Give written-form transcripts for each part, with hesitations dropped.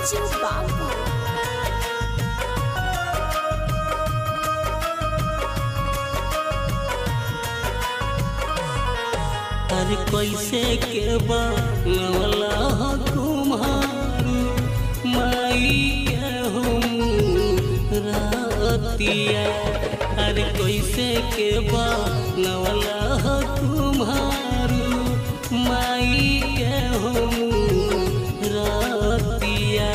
राजू बाबू। अरे कैसे के बनवला तुम्हारू माई के हम रातिया। अरे कैसे के बनवला तुम्हारू माई के हम रातिया।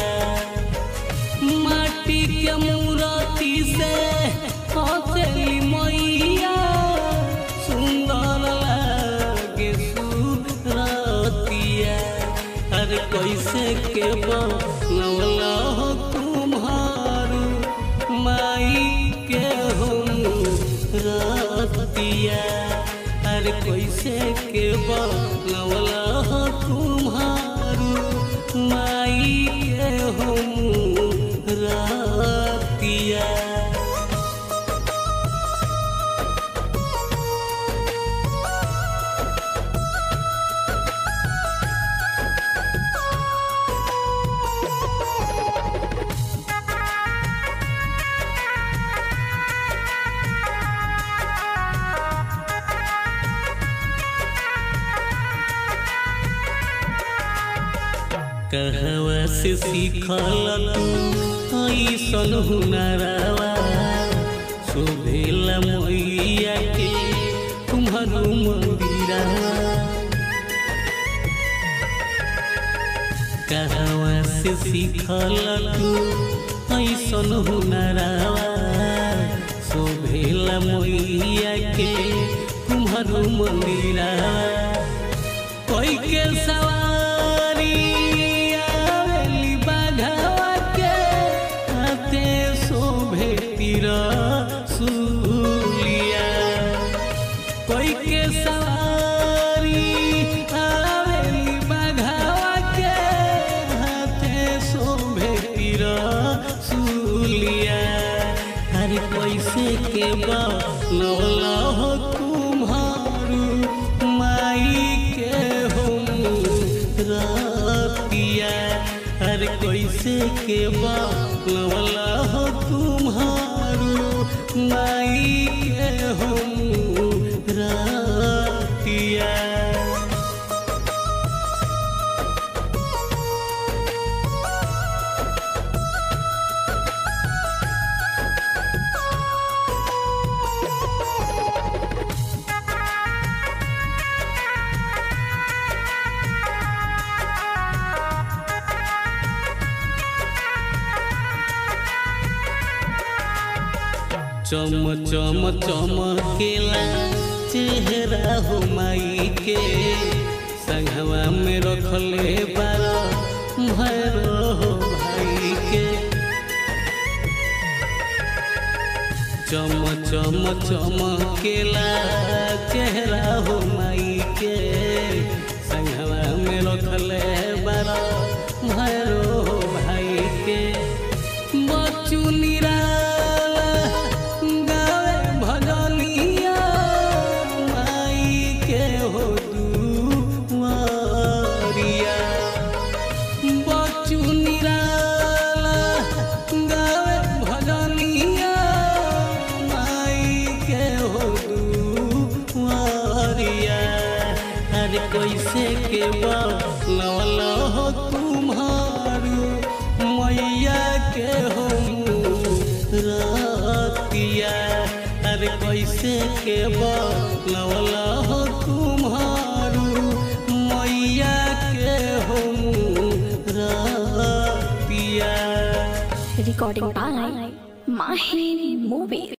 माटी के मूर्ति से हंसली मैया सुंदर लागे सुरतिया। अरे कैसे के बनवला तुम्हारू माई के हम रातिया। अरे कैसे के बनवला तुम्हारू माई के हम रातिया। कहवा से सीखल तू ऐसन हुनरवा शोभेला मैया के तुम्हारू मंदिरवा। कहवा से सीखल तू ऐसन हुनरवा शोभेला मैया के तुम्हारू मंदिरवा। कोई के सवारी सुलिया। कोई के सवारी आवेली बाघावा के हाथे शोभे सुलिया। अरे कैसे के बनवला तुम्हारू माई के हम रातिया। अरे कैसे के बनवला तुम्हारू माई के हम रातिया। चम चम चमकेला चेहरा हो माई के संगवा में रखले बारा भैरो हो भाई के। चम चम चमकेला चेहरा हो माई के संगवा में रखले बारा भैरो हो भाई के। बच्चू निरा कैसे के बनवला तुम्हारू मैया के हम रातिया। अरे कैसे के बनवला तुम्हारू मैया के हम रातिया। Recording by Mahi movie.